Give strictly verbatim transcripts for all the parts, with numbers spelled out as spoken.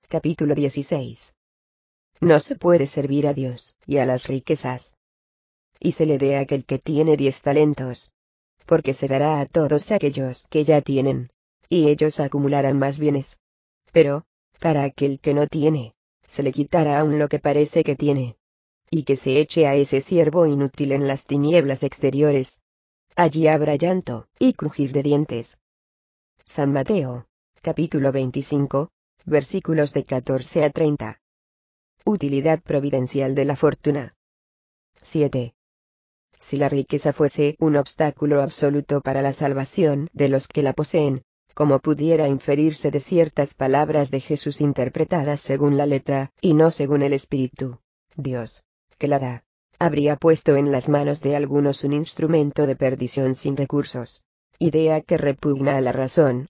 Capítulo dieciséis. No se puede servir a Dios y a las riquezas. Y se le dé a aquel que tiene diez talentos, porque se dará a todos aquellos que ya tienen, y ellos acumularán más bienes. Pero, para aquel que no tiene, se le quitará aún lo que parece que tiene. Y que se eche a ese siervo inútil en las tinieblas exteriores. Allí habrá llanto y crujir de dientes. San Mateo, capítulo veinticinco, versículos de catorce a treinta. Utilidad providencial de la fortuna. siete. Si la riqueza fuese un obstáculo absoluto para la salvación de los que la poseen, como pudiera inferirse de ciertas palabras de Jesús interpretadas según la letra, y no según el espíritu, Dios, que la da, habría puesto en las manos de algunos un instrumento de perdición sin recursos, idea que repugna a la razón.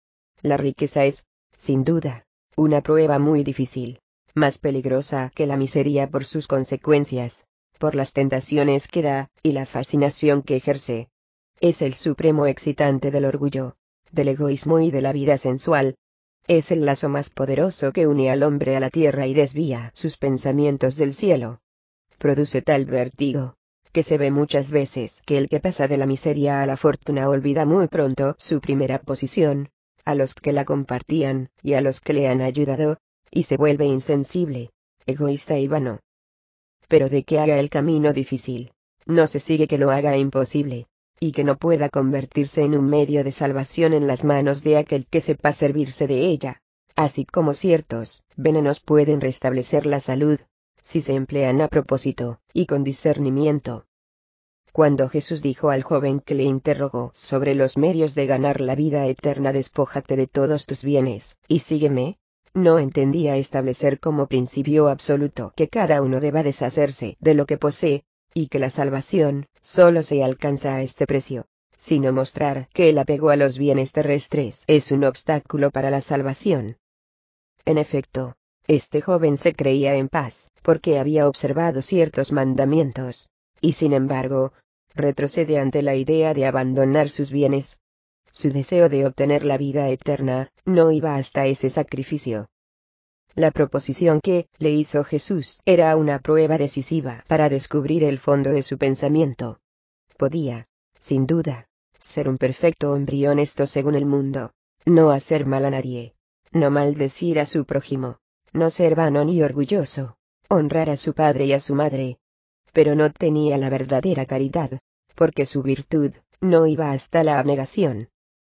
La riqueza es, sin duda, una prueba muy difícil, más peligrosa que la miseria por sus consecuencias, por las tentaciones que da, y la fascinación que ejerce. Es el supremo excitante del orgullo, del egoísmo y de la vida sensual. Es el lazo más poderoso que une al hombre a la tierra y desvía sus pensamientos del cielo. Produce tal vértigo, que se ve muchas veces que el que pasa de la miseria a la fortuna olvida muy pronto su primera posición, a los que la compartían, y a los que le han ayudado, y se vuelve insensible, egoísta y vano. Pero de que haga el camino difícil, no se sigue que lo haga imposible, y que no pueda convertirse en un medio de salvación en las manos de aquel que sepa servirse de ella, así como ciertos venenos pueden restablecer la salud, si se emplean a propósito, y con discernimiento. Cuando Jesús dijo al joven que le interrogó sobre los medios de ganar la vida eterna: despójate de todos tus bienes, y sígueme, no entendía establecer como principio absoluto que cada uno deba deshacerse de lo que posee, y que la salvación solo se alcanza a este precio, sino mostrar que el apego a los bienes terrestres es un obstáculo para la salvación. En efecto, este joven se creía en paz, porque había observado ciertos mandamientos, y sin embargo, retrocede ante la idea de abandonar sus bienes. Su deseo de obtener la vida eterna no iba hasta ese sacrificio. La proposición que le hizo Jesús era una prueba decisiva para descubrir el fondo de su pensamiento. Podía, sin duda, ser un perfecto hombre y honesto según el mundo, no hacer mal a nadie, no maldecir a su prójimo, no ser vano ni orgulloso, honrar a su padre y a su madre. Pero no tenía la verdadera caridad, porque su virtud no iba hasta la abnegación.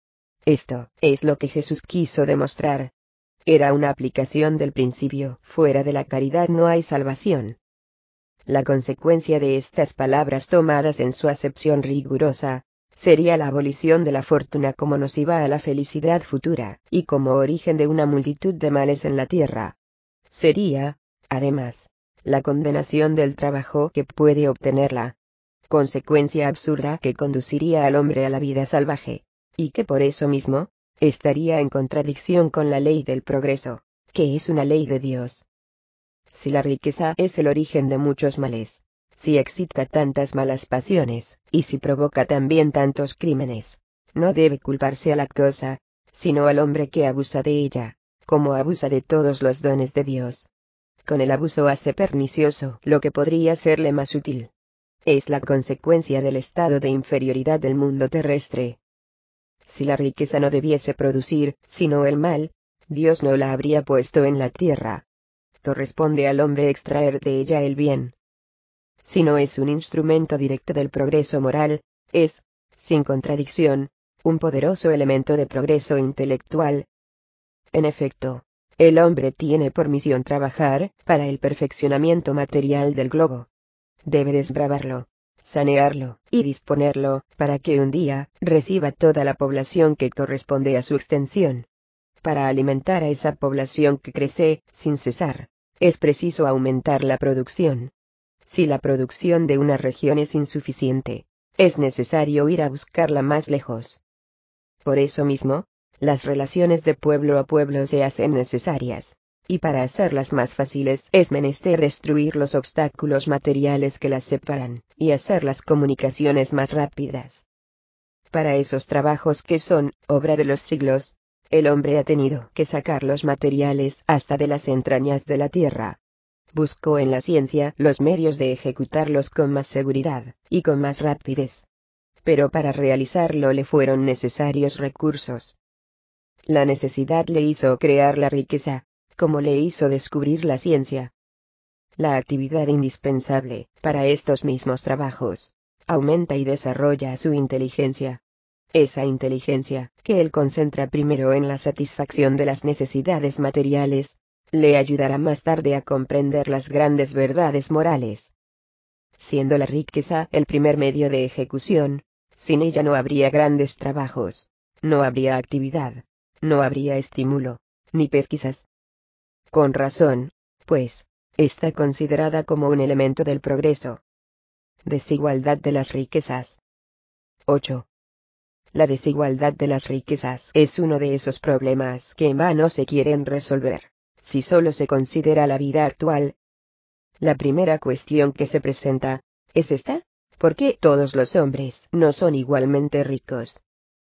Esto es lo que Jesús quiso demostrar. Era una aplicación del principio: fuera de la caridad no hay salvación. La consecuencia de estas palabras tomadas en su acepción rigurosa, sería la abolición de la fortuna como nociva a la felicidad futura, y como origen de una multitud de males en la tierra. Sería, además, la condenación del trabajo que puede obtenerla. Consecuencia absurda que conduciría al hombre a la vida salvaje, y que por eso mismo, estaría en contradicción con la ley del progreso, que es una ley de Dios. Si la riqueza es el origen de muchos males, si excita tantas malas pasiones, y si provoca también tantos crímenes, no debe culparse a la cosa, sino al hombre que abusa de ella, como abusa de todos los dones de Dios. Con el abuso hace pernicioso lo que podría serle más útil. Es la consecuencia del estado de inferioridad del mundo terrestre. Si la riqueza no debiese producir, sino el mal, Dios no la habría puesto en la tierra. Corresponde al hombre extraer de ella el bien. Si no es un instrumento directo del progreso moral, es, sin contradicción, un poderoso elemento de progreso intelectual. En efecto, el hombre tiene por misión trabajar para el perfeccionamiento material del globo. Debe desbravarlo, sanearlo y disponerlo para que un día reciba toda la población que corresponde a su extensión. Para alimentar a esa población que crece sin cesar, es preciso aumentar la producción. Si la producción de una región es insuficiente, es necesario ir a buscarla más lejos. Por eso mismo, las relaciones de pueblo a pueblo se hacen necesarias, y para hacerlas más fáciles es menester destruir los obstáculos materiales que las separan, y hacer las comunicaciones más rápidas. Para esos trabajos que son obra de los siglos, el hombre ha tenido que sacar los materiales hasta de las entrañas de la tierra. Buscó en la ciencia los medios de ejecutarlos con más seguridad, y con más rapidez. Pero para realizarlo le fueron necesarios recursos. La necesidad le hizo crear la riqueza, como le hizo descubrir la ciencia. La actividad indispensable para estos mismos trabajos aumenta y desarrolla su inteligencia. Esa inteligencia, que él concentra primero en la satisfacción de las necesidades materiales, le ayudará más tarde a comprender las grandes verdades morales. Siendo la riqueza el primer medio de ejecución, sin ella no habría grandes trabajos, no habría actividad, no habría estímulo, ni pesquisas. Con razón, pues, está considerada como un elemento del progreso. Desigualdad de las riquezas. ocho. La desigualdad de las riquezas es uno de esos problemas que en vano se quieren resolver, si solo se considera la vida actual. La primera cuestión que se presenta es esta: ¿por qué todos los hombres no son igualmente ricos?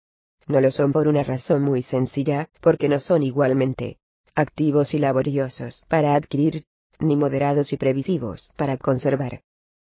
No lo son por una razón muy sencilla, porque no son igualmente activos y laboriosos para adquirir, ni moderados y previsivos para conservar.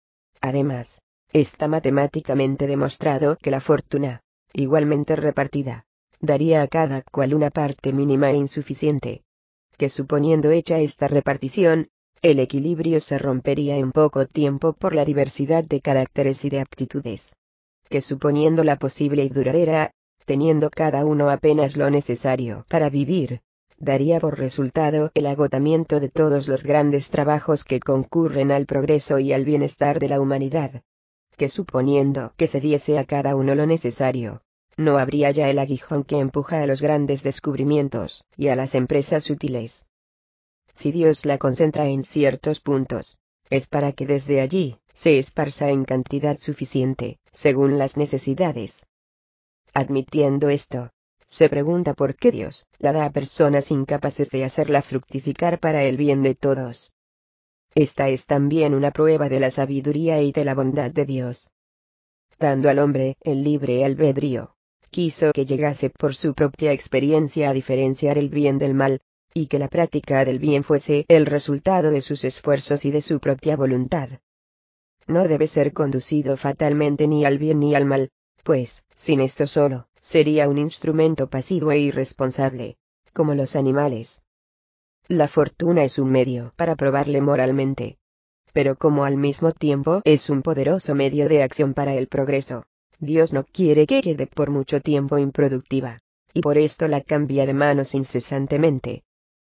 Además, está matemáticamente demostrado que la fortuna, igualmente repartida, daría a cada cual una parte mínima e insuficiente. Que suponiendo hecha esta repartición, el equilibrio se rompería en poco tiempo por la diversidad de caracteres y de aptitudes. Que suponiéndola posible y duradera, teniendo cada uno apenas lo necesario para vivir, daría por resultado el agotamiento de todos los grandes trabajos que concurren al progreso y al bienestar de la humanidad. Que suponiendo que se diese a cada uno lo necesario, no habría ya el aguijón que empuja a los grandes descubrimientos y a las empresas útiles. Si Dios la concentra en ciertos puntos, es para que desde allí se esparza en cantidad suficiente, según las necesidades. Admitiendo esto, se pregunta por qué Dios la da a personas incapaces de hacerla fructificar para el bien de todos. Esta es también una prueba de la sabiduría y de la bondad de Dios. Dando al hombre el libre albedrío, quiso que llegase por su propia experiencia a diferenciar el bien del mal, y que la práctica del bien fuese el resultado de sus esfuerzos y de su propia voluntad. No debe ser conducido fatalmente ni al bien ni al mal, pues, sin esto solo, sería un instrumento pasivo e irresponsable, como los animales. La fortuna es un medio para probarle moralmente. Pero como al mismo tiempo es un poderoso medio de acción para el progreso, Dios no quiere que quede por mucho tiempo improductiva, y por esto la cambia de manos incesantemente.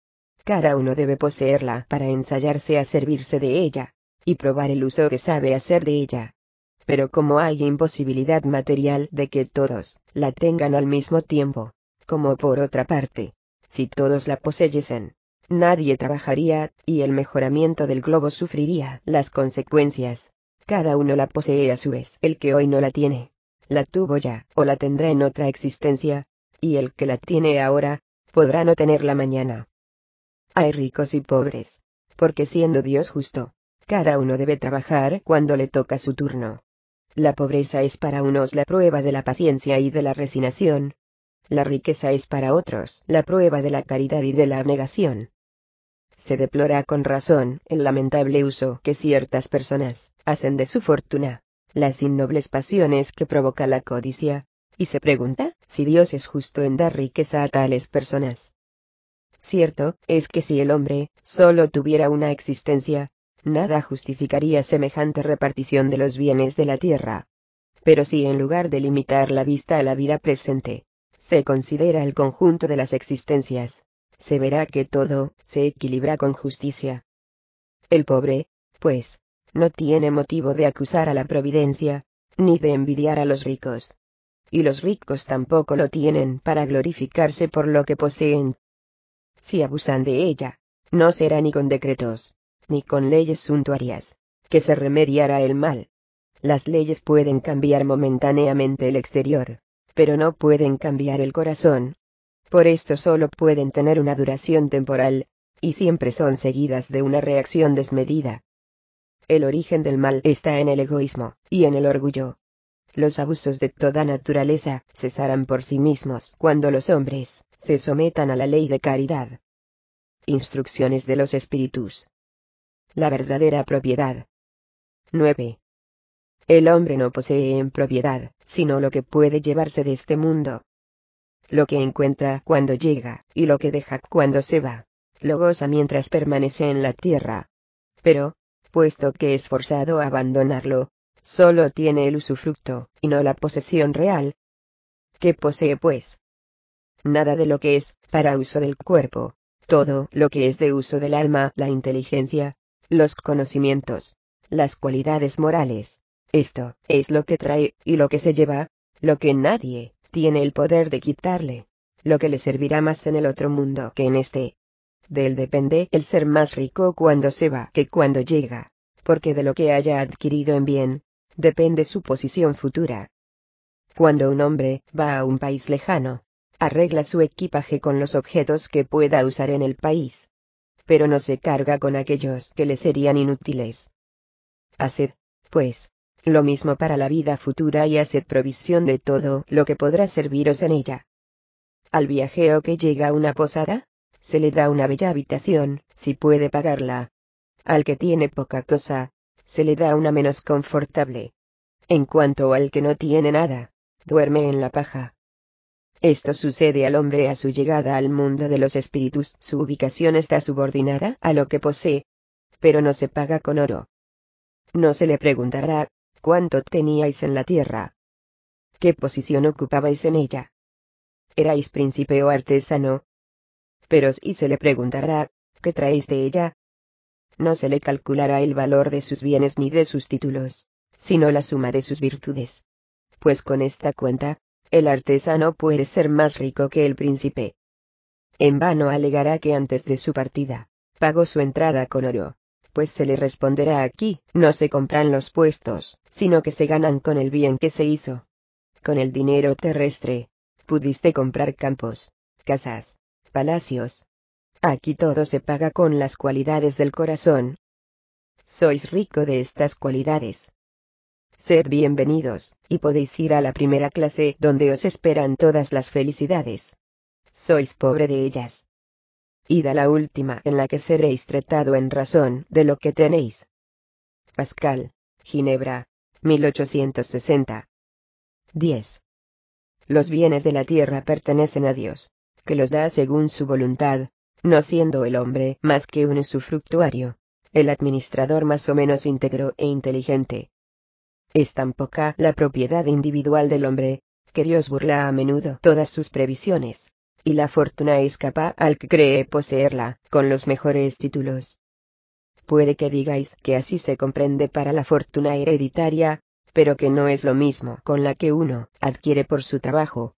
Cada uno debe poseerla para ensayarse a servirse de ella, y probar el uso que sabe hacer de ella. Pero como hay imposibilidad material de que todos la tengan al mismo tiempo, como por otra parte, si todos la poseyesen, nadie trabajaría, y el mejoramiento del globo sufriría las consecuencias. Cada uno la posee a su vez. El que hoy no la tiene, la tuvo ya, o la tendrá en otra existencia, y el que la tiene ahora, podrá no tenerla mañana. Hay ricos y pobres, porque siendo Dios justo, cada uno debe trabajar cuando le toca su turno. La pobreza es para unos la prueba de la paciencia y de la resignación. La riqueza es para otros la prueba de la caridad y de la abnegación. Se deplora con razón el lamentable uso que ciertas personas hacen de su fortuna, las innobles pasiones que provoca la codicia, y se pregunta si Dios es justo en dar riqueza a tales personas. Cierto es que si el hombre solo tuviera una existencia, nada justificaría semejante repartición de los bienes de la tierra. Pero si en lugar de limitar la vista a la vida presente, se considera el conjunto de las existencias, se verá que todo se equilibra con justicia. El pobre, pues, no tiene motivo de acusar a la providencia, ni de envidiar a los ricos. Y los ricos tampoco lo tienen para glorificarse por lo que poseen. Si abusan de ella, no será ni con decretos, ni con leyes suntuarias, que se remediará el mal. Las leyes pueden cambiar momentáneamente el exterior, pero no pueden cambiar el corazón. Por esto solo pueden tener una duración temporal, y siempre son seguidas de una reacción desmedida. El origen del mal está en el egoísmo, y en el orgullo. Los abusos de toda naturaleza cesarán por sí mismos cuando los hombres se sometan a la ley de caridad. Instrucciones de los espíritus. La verdadera propiedad. nueve. El hombre no posee en propiedad, sino lo que puede llevarse de este mundo. Lo que encuentra cuando llega, y lo que deja cuando se va, lo goza mientras permanece en la tierra. Pero, puesto que es forzado a abandonarlo, solo tiene el usufructo, y no la posesión real. ¿Qué posee pues? Nada de lo que es, para uso del cuerpo. Todo lo que es de uso del alma, la inteligencia, los conocimientos, las cualidades morales. Esto es lo que trae, y lo que se lleva, lo que nadie tiene el poder de quitarle, lo que le servirá más en el otro mundo que en este. De él depende el ser más rico cuando se va que cuando llega, porque de lo que haya adquirido en bien, depende su posición futura. Cuando un hombre va a un país lejano, arregla su equipaje con los objetos que pueda usar en el país, pero no se carga con aquellos que le serían inútiles. Haced, pues, lo mismo para la vida futura y haced provisión de todo lo que podrá serviros en ella. Al viajero que llega a una posada, se le da una bella habitación, si puede pagarla. Al que tiene poca cosa, se le da una menos confortable. En cuanto al que no tiene nada, duerme en la paja. Esto sucede al hombre a su llegada al mundo de los espíritus. Su ubicación está subordinada a lo que posee, pero no se paga con oro. No se le preguntará, ¿cuánto teníais en la tierra? ¿Qué posición ocupabais en ella? ¿Erais príncipe o artesano? Pero sí se le preguntará, ¿qué traéis de ella? No se le calculará el valor de sus bienes ni de sus títulos, sino la suma de sus virtudes. Pues con esta cuenta, el artesano puede ser más rico que el príncipe. En vano alegará que antes de su partida, pagó su entrada con oro, pues se le responderá aquí, no se compran los puestos, sino que se ganan con el bien que se hizo. Con el dinero terrestre, pudiste comprar campos, casas, palacios. Aquí todo se paga con las cualidades del corazón. Sois rico de estas cualidades. Sed bienvenidos, y podéis ir a la primera clase donde os esperan todas las felicidades. Sois pobre de ellas. Id a la última en la que seréis tratado en razón de lo que tenéis. Pascal, Ginebra, mil ochocientos sesenta. diez. Los bienes de la tierra pertenecen a Dios, que los da según su voluntad, no siendo el hombre más que un usufructuario, el administrador más o menos íntegro e inteligente. Es tan poca la propiedad individual del hombre, que Dios burla a menudo todas sus previsiones, y la fortuna escapa al que cree poseerla, con los mejores títulos. Puede que digáis que así se comprende para la fortuna hereditaria, pero que no es lo mismo con la que uno adquiere por su trabajo.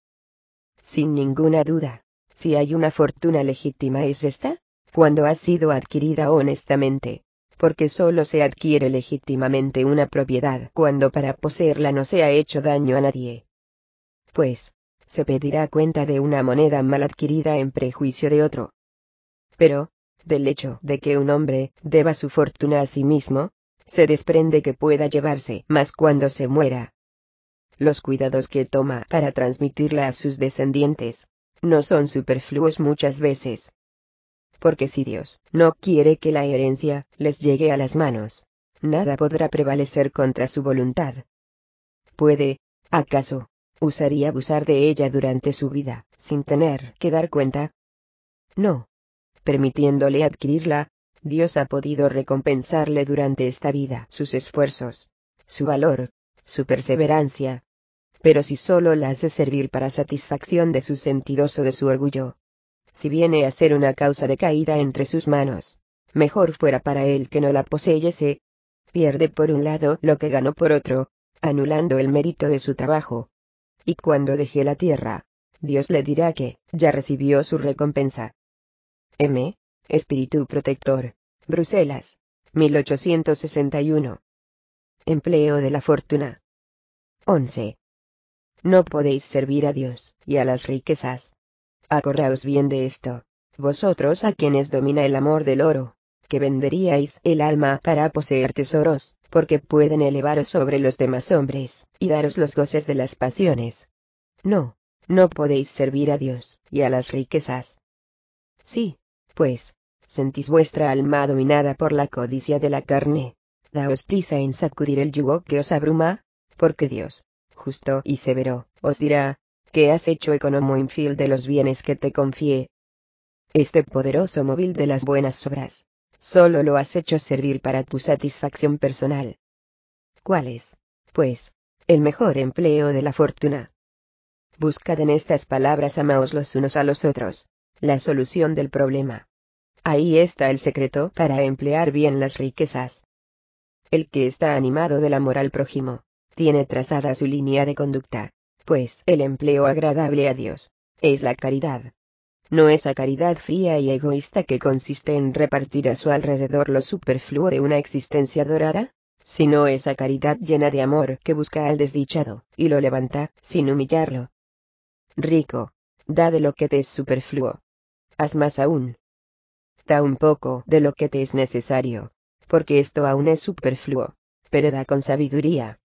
Sin ninguna duda, si hay una fortuna legítima es esta, cuando ha sido adquirida honestamente, porque solo se adquiere legítimamente una propiedad cuando para poseerla no se ha hecho daño a nadie. Pues, se pedirá cuenta de una moneda mal adquirida en prejuicio de otro. Pero, del hecho de que un hombre deba su fortuna a sí mismo, se desprende que pueda llevarse más cuando se muera. Los cuidados que toma para transmitirla a sus descendientes, no son superfluos muchas veces. Porque si Dios no quiere que la herencia les llegue a las manos, nada podrá prevalecer contra su voluntad. Puede, acaso, usar y abusar de ella durante su vida, sin tener que dar cuenta. No. Permitiéndole adquirirla, Dios ha podido recompensarle durante esta vida sus esfuerzos, su valor, su perseverancia. Pero si solo la hace servir para satisfacción de sus sentidos o de su orgullo, si viene a ser una causa de caída entre sus manos, mejor fuera para él que no la poseyese. Pierde por un lado lo que ganó por otro, anulando el mérito de su trabajo. Y cuando deje la tierra, Dios le dirá que ya recibió su recompensa. M. Espíritu Protector, Bruselas, mil ochocientos sesenta y uno. Empleo de la fortuna. once. No podéis servir a Dios y a las riquezas. Acordaos bien de esto, vosotros a quienes domina el amor del oro, que venderíais el alma para poseer tesoros, porque pueden elevaros sobre los demás hombres, y daros los goces de las pasiones. No, no podéis servir a Dios y a las riquezas. Sí, pues, sentís vuestra alma dominada por la codicia de la carne, daos prisa en sacudir el yugo que os abruma, porque Dios, justo y severo, os dirá, ¿qué has hecho, economo infiel de los bienes que te confié? Este poderoso móvil de las buenas obras, solo lo has hecho servir para tu satisfacción personal. ¿Cuál es, pues, el mejor empleo de la fortuna? Buscad en estas palabras, amaos los unos a los otros, la solución del problema. Ahí está el secreto para emplear bien las riquezas. El que está animado del amor al prójimo, tiene trazada su línea de conducta, pues el empleo agradable a Dios es la caridad. No esa caridad fría y egoísta que consiste en repartir a su alrededor lo superfluo de una existencia dorada, sino esa caridad llena de amor que busca al desdichado, y lo levanta, sin humillarlo. Rico, da de lo que te es superfluo. Haz más aún. Da un poco de lo que te es necesario, porque esto aún es superfluo, pero da con sabiduría.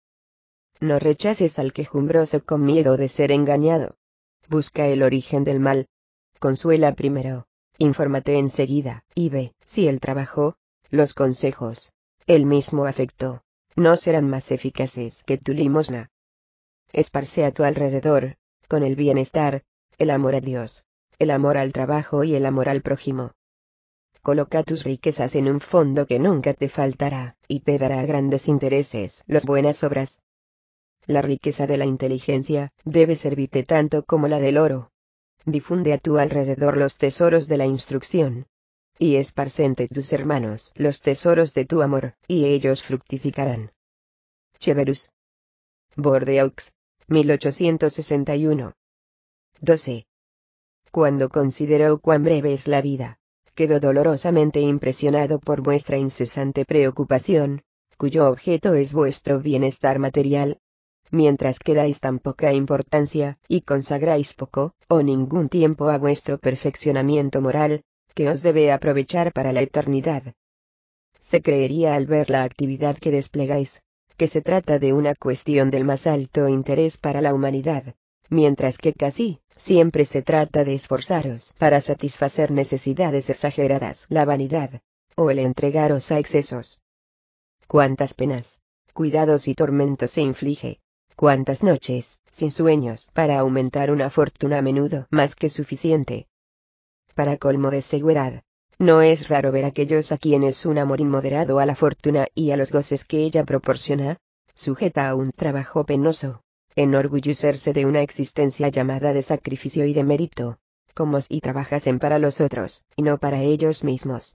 No rechaces al quejumbroso con miedo de ser engañado. Busca el origen del mal. Consuela primero, infórmate enseguida, y ve si el trabajo, los consejos, el mismo afecto, no serán más eficaces que tu limosna. Esparce a tu alrededor, con el bienestar, el amor a Dios, el amor al trabajo y el amor al prójimo. Coloca tus riquezas en un fondo que nunca te faltará, y te dará grandes intereses las buenas obras. La riqueza de la inteligencia debe servirte tanto como la del oro. Difunde a tu alrededor los tesoros de la instrucción. Y esparce entre tus hermanos los tesoros de tu amor, y ellos fructificarán. Cheverus. Bordeaux, mil ochocientos sesenta y uno. doce. Cuando consideró cuán breve es la vida, quedó dolorosamente impresionado por vuestra incesante preocupación, cuyo objeto es vuestro bienestar material. Mientras que dais tan poca importancia, y consagráis poco, o ningún tiempo a vuestro perfeccionamiento moral, que os debe aprovechar para la eternidad. Se creería al ver la actividad que desplegáis, que se trata de una cuestión del más alto interés para la humanidad, mientras que casi siempre se trata de esforzaros para satisfacer necesidades exageradas, la vanidad, o el entregaros a excesos. Cuántas penas, cuidados y tormentos se inflige, cuántas noches, sin sueños, para aumentar una fortuna a menudo más que suficiente. Para colmo de ceguedad, no es raro ver aquellos a quienes un amor inmoderado a la fortuna y a los goces que ella proporciona, sujeta a un trabajo penoso, enorgullecerse de una existencia llamada de sacrificio y de mérito, como si trabajasen para los otros, y no para ellos mismos.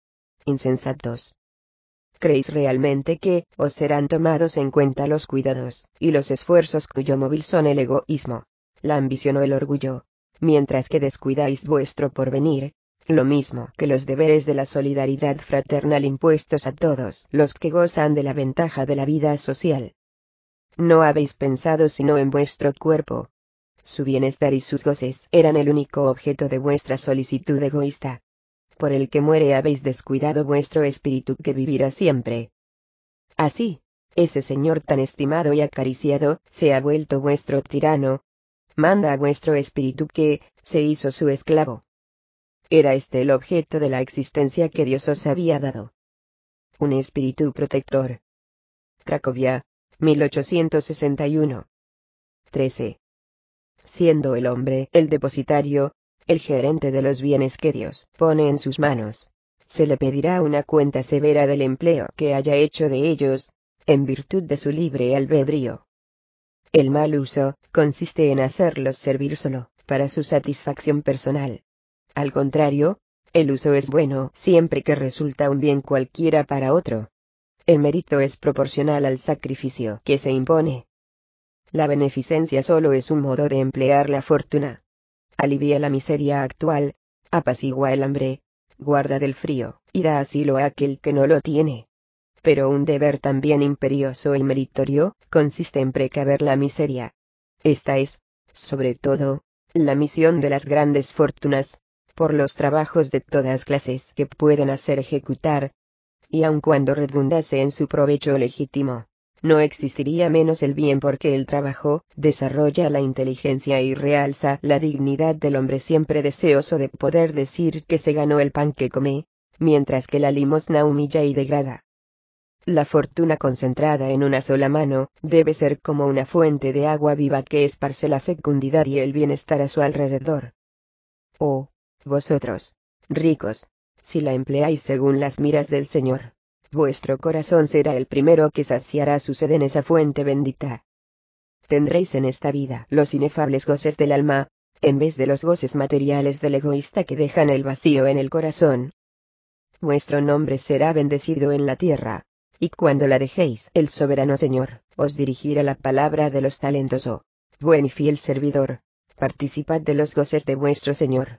Insensatos. ¿Creéis realmente que os serán tomados en cuenta los cuidados y los esfuerzos cuyo móvil son el egoísmo, la ambición o el orgullo, mientras que descuidáis vuestro porvenir, lo mismo que los deberes de la solidaridad fraternal impuestos a todos los que gozan de la ventaja de la vida social? No habéis pensado sino en vuestro cuerpo. Su bienestar y sus goces eran el único objeto de vuestra solicitud egoísta. Por el que muere habéis descuidado vuestro espíritu que vivirá siempre. Así, ese Señor tan estimado y acariciado, se ha vuelto vuestro tirano. Manda a vuestro espíritu que, se hizo su esclavo. Era este el objeto de la existencia que Dios os había dado. Un espíritu protector. Cracovia, mil ochocientos sesenta y uno. trece. Siendo el hombre el depositario, el gerente de los bienes que Dios pone en sus manos, se le pedirá una cuenta severa del empleo que haya hecho de ellos, en virtud de su libre albedrío. El mal uso consiste en hacerlos servir solo para su satisfacción personal. Al contrario, el uso es bueno siempre que resulta un bien cualquiera para otro. El mérito es proporcional al sacrificio que se impone. La beneficencia solo es un modo de emplear la fortuna. Alivia la miseria actual, apacigua el hambre, guarda del frío, y da asilo a aquel que no lo tiene. Pero un deber también imperioso y meritorio, consiste en precaver la miseria. Esta es, sobre todo, la misión de las grandes fortunas, por los trabajos de todas clases que pueden hacer ejecutar, y aun cuando redundase en su provecho legítimo, no existiría menos el bien porque el trabajo desarrolla la inteligencia y realza la dignidad del hombre siempre deseoso de poder decir que se ganó el pan que come, mientras que la limosna humilla y degrada. La fortuna concentrada en una sola mano, debe ser como una fuente de agua viva que esparce la fecundidad y el bienestar a su alrededor. Oh, vosotros, ricos, si la empleáis según las miras del Señor, vuestro corazón será el primero que saciará su sed en esa fuente bendita. Tendréis en esta vida los inefables goces del alma, en vez de los goces materiales del egoísta que dejan el vacío en el corazón. Vuestro nombre será bendecido en la tierra, y cuando la dejéis, el soberano Señor os dirigirá la palabra de los talentos. Oh, buen y fiel servidor, participad de los goces de vuestro Señor.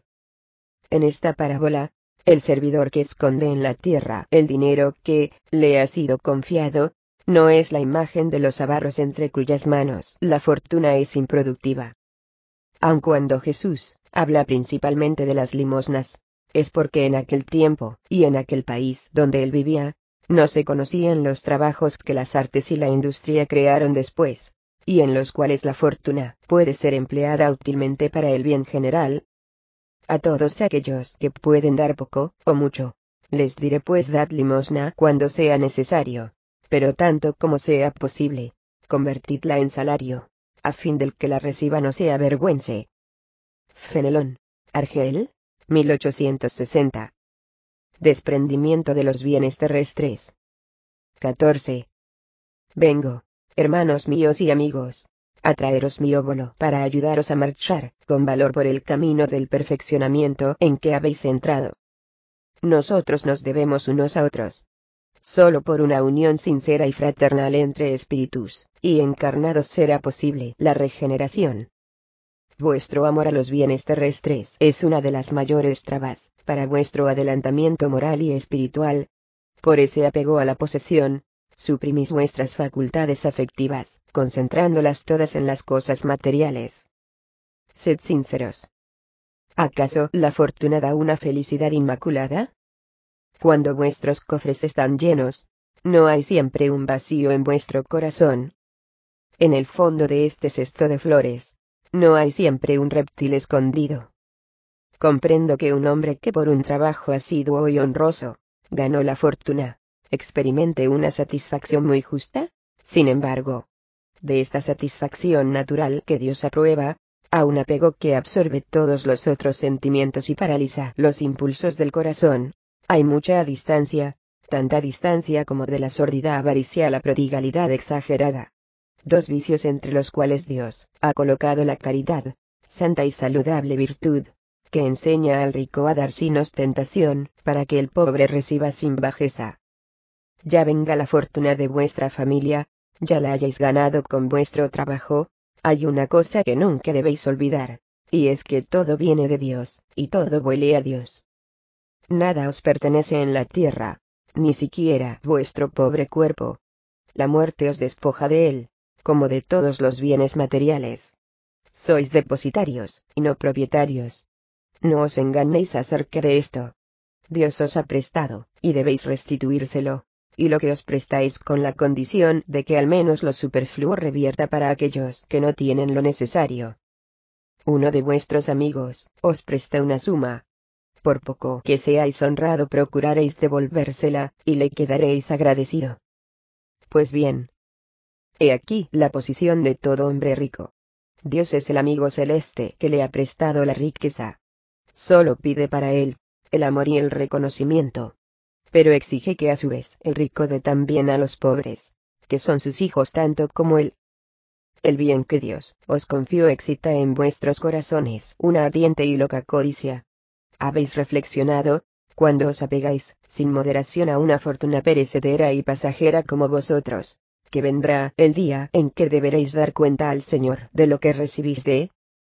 En esta parábola, el servidor que esconde en la tierra el dinero que le ha sido confiado, no es la imagen de los avaros entre cuyas manos la fortuna es improductiva. Aun cuando Jesús habla principalmente de las limosnas, es porque en aquel tiempo, y en aquel país donde él vivía, no se conocían los trabajos que las artes y la industria crearon después, y en los cuales la fortuna puede ser empleada útilmente para el bien general. A todos aquellos que pueden dar poco o mucho, les diré pues dad limosna cuando sea necesario, pero tanto como sea posible, convertidla en salario, a fin del que la reciba no se avergüence. Fenelón, Argel, mil ochocientos sesenta. Desprendimiento de los bienes terrestres. catorce. Vengo, hermanos míos y amigos, a traeros mi óbolo para ayudaros a marchar con valor por el camino del perfeccionamiento en que habéis entrado. Nosotros nos debemos unos a otros. Solo por una unión sincera y fraternal entre espíritus y encarnados será posible la regeneración. Vuestro amor a los bienes terrestres es una de las mayores trabas para vuestro adelantamiento moral y espiritual. Por ese apego a la posesión, suprimís vuestras facultades afectivas, concentrándolas todas en las cosas materiales. Sed sinceros. ¿Acaso la fortuna da una felicidad inmaculada? Cuando vuestros cofres están llenos, ¿no hay siempre un vacío en vuestro corazón? En el fondo de este cesto de flores, ¿no hay siempre un reptil escondido? Comprendo que un hombre que por un trabajo asiduo y honroso ganó la fortuna, experimente una satisfacción muy justa. Sin embargo, de esta satisfacción natural que Dios aprueba, a un apego que absorbe todos los otros sentimientos y paraliza los impulsos del corazón, hay mucha distancia, tanta distancia como de la sórdida avaricia a la prodigalidad exagerada. Dos vicios entre los cuales Dios ha colocado la caridad, santa y saludable virtud, que enseña al rico a dar sin ostentación, para que el pobre reciba sin bajeza. Ya venga la fortuna de vuestra familia, ya la hayáis ganado con vuestro trabajo, hay una cosa que nunca debéis olvidar, y es que todo viene de Dios, y todo huele a Dios. Nada os pertenece en la tierra, ni siquiera vuestro pobre cuerpo. La muerte os despoja de él, como de todos los bienes materiales. Sois depositarios, y no propietarios. No os engañéis acerca de esto. Dios os ha prestado, y debéis restituírselo, y lo que os prestáis con la condición de que al menos lo superfluo revierta para aquellos que no tienen lo necesario. Uno de vuestros amigos os presta una suma. Por poco que seáis honrado procuraréis devolvérsela, y le quedaréis agradecido. Pues bien, he aquí la posición de todo hombre rico. Dios es el amigo celeste que le ha prestado la riqueza. Solo pide para él el amor y el reconocimiento. Pero exige que a su vez el rico dé también a los pobres, que son sus hijos tanto como él. El bien que Dios os confió excita en vuestros corazones una ardiente y loca codicia. ¿Habéis reflexionado, cuando os apegáis sin moderación a una fortuna perecedera y pasajera como vosotros, que vendrá el día en que deberéis dar cuenta al Señor de lo que recibís de?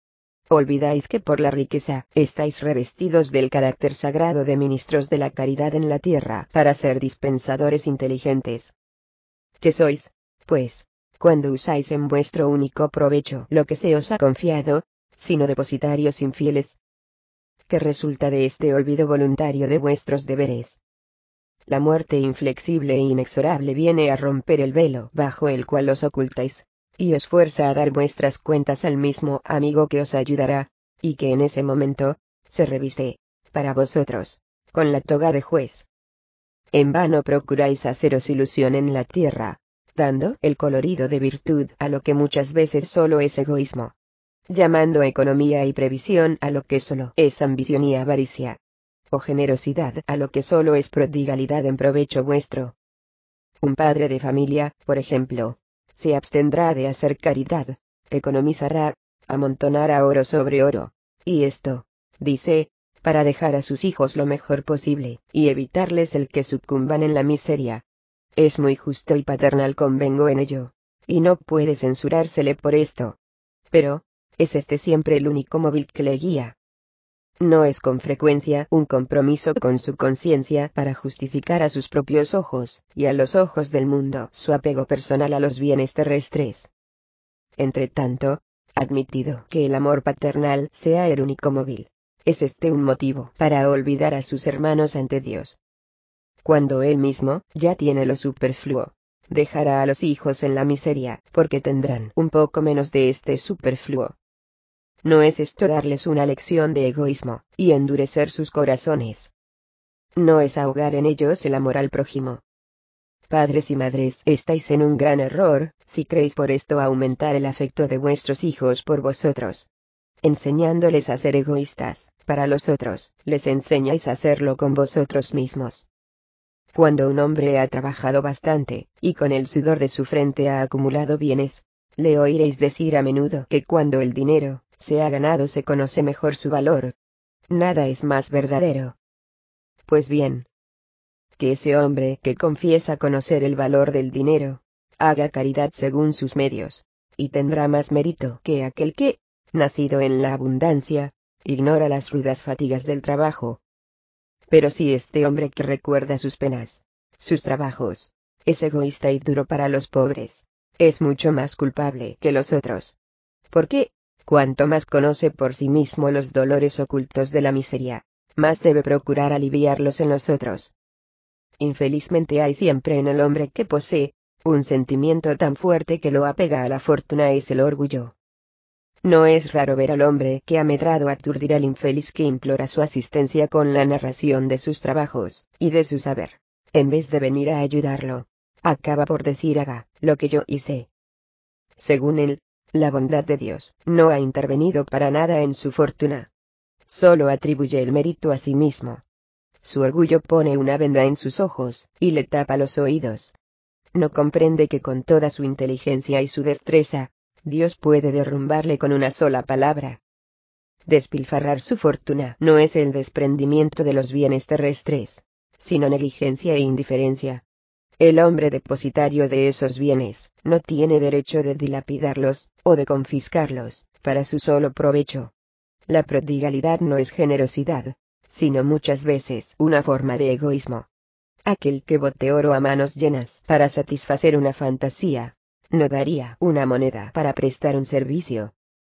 Olvidáis que por la riqueza estáis revestidos del carácter sagrado de ministros de la caridad en la tierra para ser dispensadores inteligentes. ¿Qué sois, pues, cuando usáis en vuestro único provecho lo que se os ha confiado, sino depositarios infieles? ¿Qué resulta de este olvido voluntario de vuestros deberes? La muerte inflexible e inexorable viene a romper el velo bajo el cual os ocultáis, y os fuerza a dar vuestras cuentas al mismo amigo que os ayudará, y que en ese momento, se reviste, para vosotros, con la toga de juez. En vano procuráis haceros ilusión en la tierra, dando el colorido de virtud a lo que muchas veces solo es egoísmo, llamando economía y previsión a lo que solo es ambición y avaricia, o generosidad a lo que solo es prodigalidad en provecho vuestro. Un padre de familia, por ejemplo, se abstendrá de hacer caridad, economizará, amontonará oro sobre oro, y esto, dice, para dejar a sus hijos lo mejor posible, y evitarles el que sucumban en la miseria. Es muy justo y paternal, convengo en ello, y no puede censurársele por esto. Pero, ¿es este siempre el único móvil que le guía? ¿No es con frecuencia un compromiso con su conciencia para justificar a sus propios ojos, y a los ojos del mundo, su apego personal a los bienes terrestres? Entretanto, admitido que el amor paternal sea el único móvil, ¿es este un motivo para olvidar a sus hermanos ante Dios? Cuando él mismo ya tiene lo superfluo, dejará a los hijos en la miseria, porque tendrán un poco menos de este superfluo. ¿No es esto darles una lección de egoísmo, y endurecer sus corazones? ¿No es ahogar en ellos el amor al prójimo? Padres y madres, estáis en un gran error, si creéis por esto aumentar el afecto de vuestros hijos por vosotros. Enseñándoles a ser egoístas, para los otros, les enseñáis a hacerlo con vosotros mismos. Cuando un hombre ha trabajado bastante, y con el sudor de su frente ha acumulado bienes, le oiréis decir a menudo que cuando el dinero se ha ganado se conoce mejor su valor. Nada es más verdadero. Pues bien, que ese hombre que confiesa conocer el valor del dinero, haga caridad según sus medios, y tendrá más mérito que aquel que, nacido en la abundancia, ignora las rudas fatigas del trabajo. Pero si este hombre que recuerda sus penas, sus trabajos, es egoísta y duro para los pobres, es mucho más culpable que los otros. Porque, cuanto más conoce por sí mismo los dolores ocultos de la miseria, más debe procurar aliviarlos en los otros. Infelizmente hay siempre en el hombre que posee un sentimiento tan fuerte que lo apega a la fortuna, es el orgullo. No es raro ver al hombre que ha medrado aturdir al infeliz que implora su asistencia con la narración de sus trabajos y de su saber, en vez de venir a ayudarlo, acaba por decir: haga lo que yo hice. Según él, la bondad de Dios no ha intervenido para nada en su fortuna. Solo atribuye el mérito a sí mismo. Su orgullo pone una venda en sus ojos y le tapa los oídos. No comprende que con toda su inteligencia y su destreza, Dios puede derrumbarle con una sola palabra. Despilfarrar su fortuna no es el desprendimiento de los bienes terrestres, sino negligencia e indiferencia. El hombre depositario de esos bienes no tiene derecho de dilapidarlos, o de confiscarlos, para su solo provecho. La prodigalidad no es generosidad, sino muchas veces una forma de egoísmo. Aquel que bote oro a manos llenas para satisfacer una fantasía, no daría una moneda para prestar un servicio.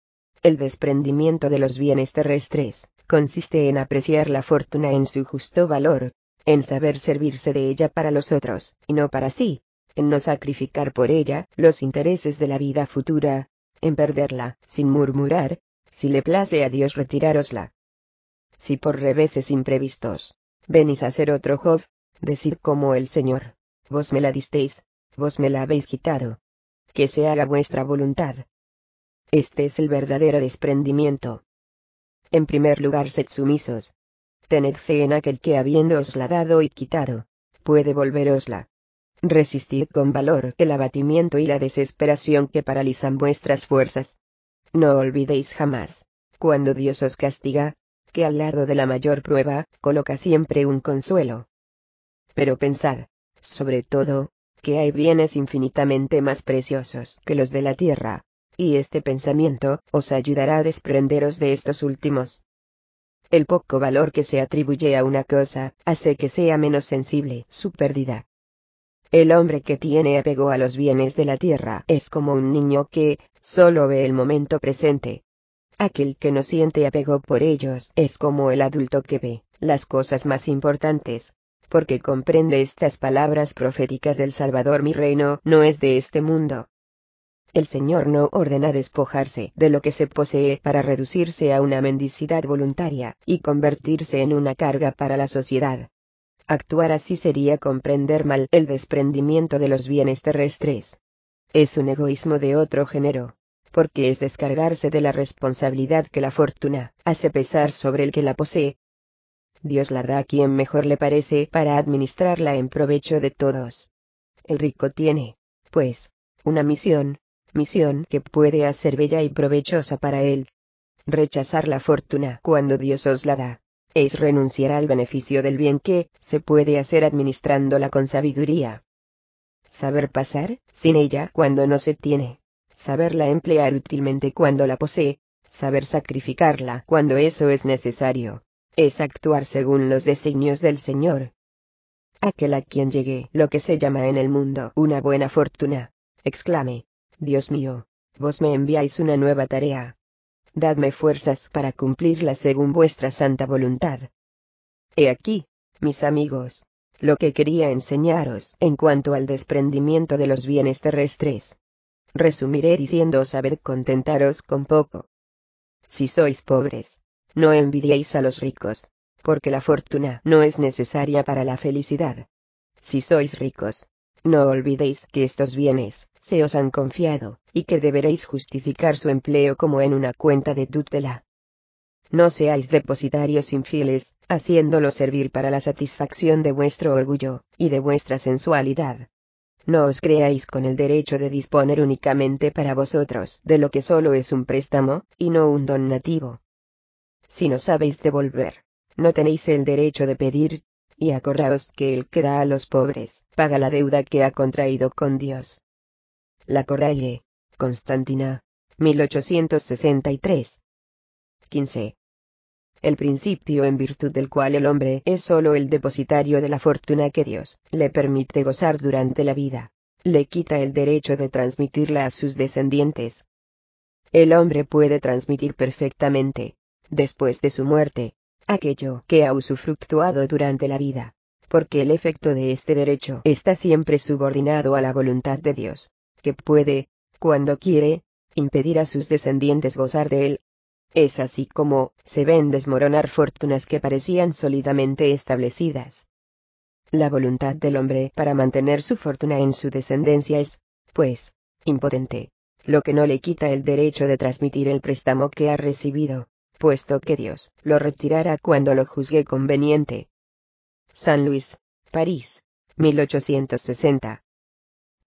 El desprendimiento de los bienes terrestres consiste en apreciar la fortuna en su justo valor, en saber servirse de ella para los otros, y no para sí, en no sacrificar por ella los intereses de la vida futura, en perderla, sin murmurar: si le place a Dios retirárosla. Si por reveses imprevistos venís a ser otro Job, decid como el Señor: vos me la disteis, vos me la habéis quitado. Que se haga vuestra voluntad. Este es el verdadero desprendimiento. En primer lugar, sed sumisos. Tened fe en aquel que, habiéndoosla dado y quitado, puede volverosla. Resistid con valor el abatimiento y la desesperación que paralizan vuestras fuerzas. No olvidéis jamás, cuando Dios os castiga, que al lado de la mayor prueba, coloca siempre un consuelo. Pero pensad, sobre todo, que hay bienes infinitamente más preciosos que los de la tierra, y este pensamiento os ayudará a desprenderos de estos últimos. El poco valor que se atribuye a una cosa hace que sea menos sensible su pérdida. El hombre que tiene apego a los bienes de la tierra es como un niño que solo ve el momento presente. Aquel que no siente apego por ellos es como el adulto que ve las cosas más importantes, porque comprende estas palabras proféticas del Salvador: mi reino no es de este mundo. El Señor no ordena despojarse de lo que se posee para reducirse a una mendicidad voluntaria, y convertirse en una carga para la sociedad. Actuar así sería comprender mal el desprendimiento de los bienes terrestres. Es un egoísmo de otro género, porque es descargarse de la responsabilidad que la fortuna hace pesar sobre el que la posee. Dios la da a quien mejor le parece para administrarla en provecho de todos. El rico tiene, pues, una misión, misión que puede hacer bella y provechosa para él. Rechazar la fortuna cuando Dios os la da, es renunciar al beneficio del bien que se puede hacer administrándola con sabiduría. Saber pasar sin ella cuando no se tiene, saberla emplear útilmente cuando la posee, saber sacrificarla cuando eso es necesario, es actuar según los designios del Señor. Aquel a quien llegue lo que se llama en el mundo una buena fortuna, exclame: Dios mío, vos me enviáis una nueva tarea. Dadme fuerzas para cumplirla según vuestra santa voluntad. He aquí, mis amigos, lo que quería enseñaros en cuanto al desprendimiento de los bienes terrestres. Resumiré diciendo: sabed contentaros con poco. Si sois pobres, no envidiéis a los ricos, porque la fortuna no es necesaria para la felicidad. Si sois ricos, no olvidéis que estos bienes se os han confiado, y que deberéis justificar su empleo como en una cuenta de tutela. No seáis depositarios infieles, haciéndolo servir para la satisfacción de vuestro orgullo, y de vuestra sensualidad. No os creáis con el derecho de disponer únicamente para vosotros de lo que solo es un préstamo, y no un don nativo. Si no sabéis devolver, no tenéis el derecho de pedir, y acordaos que el que da a los pobres, paga la deuda que ha contraído con Dios. La Cordaille, Constantina, mil ochocientos sesenta y tres. quince. El principio en virtud del cual el hombre es solo el depositario de la fortuna que Dios le permite gozar durante la vida, le quita el derecho de transmitirla a sus descendientes. El hombre puede transmitir perfectamente, después de su muerte, aquello que ha usufructuado durante la vida, porque el efecto de este derecho está siempre subordinado a la voluntad de Dios, que puede, cuando quiere, impedir a sus descendientes gozar de él. Es así como se ven desmoronar fortunas que parecían sólidamente establecidas. La voluntad del hombre para mantener su fortuna en su descendencia es, pues, impotente, lo que no le quita el derecho de transmitir el préstamo que ha recibido, puesto que Dios lo retirará cuando lo juzgue conveniente. San Luis, París, mil ochocientos sesenta.